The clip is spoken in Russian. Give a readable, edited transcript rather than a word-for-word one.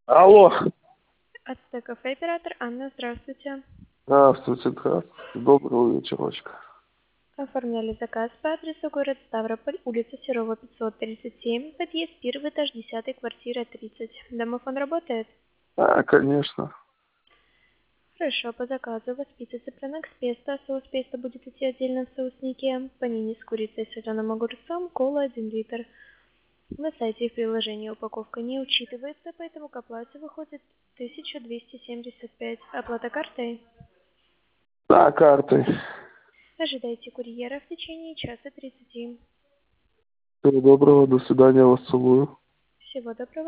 Алло. Ацтекафе, оператор Анна, здравствуйте. Здравствуйте, здравствуйте. Доброго вечерочка. Оформляли заказ по адресу город Ставрополь, улица Серова, 537, подъезд 1, этаж 10, квартира 30. Домофон работает? Конечно. Хорошо, по заказу у вас пицца цыпленок с песто. Соус песто будет идти отдельно в соуснике. Панини с курицей и соленым огурцом, кола 1 литр. На сайте и в приложении упаковка не учитывается, поэтому к оплате выходит 1275. Оплата картой? Да, картой. Ожидайте курьера в течение часа 30. Всего доброго, до свидания, вас целую. Всего доброго.